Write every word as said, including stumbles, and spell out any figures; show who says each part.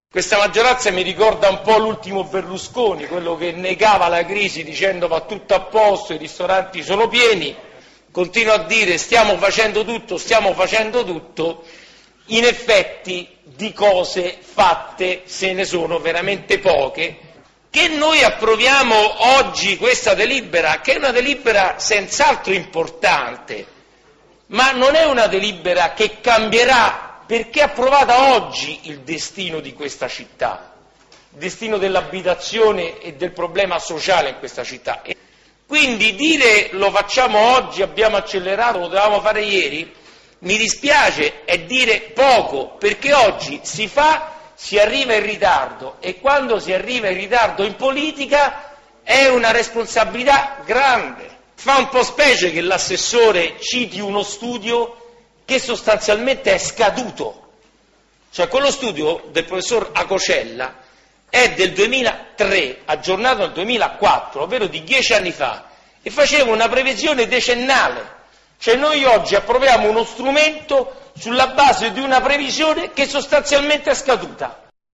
Speaker 1: Questa maggioranza mi ricorda un po' l'ultimo Berlusconi, quello che negava la crisi dicendo va tutto a posto, i ristoranti sono pieni, continua a dire stiamo facendo tutto, stiamo facendo tutto, in effetti di cose fatte se ne sono veramente poche. Che noi approviamo oggi questa delibera, che è una delibera senz'altro importante, ma non è una delibera che cambierà, perché è approvata oggi, il destino di questa città, il destino dell'abitazione e del problema sociale in questa città. Quindi dire lo facciamo oggi, abbiamo accelerato, lo dovevamo fare ieri, mi dispiace, è dire poco, perché oggi si fa, si arriva in ritardo, e quando si arriva in ritardo in politica è una responsabilità grande. Fa un po' specie che l'assessore citi uno studio che sostanzialmente è scaduto, cioè quello studio del professor Acocella è del duemilatré, aggiornato nel duemilaquattro, ovvero di dieci anni fa, e faceva una previsione decennale, cioè noi oggi approviamo uno strumento sulla base di una previsione che sostanzialmente è scaduta.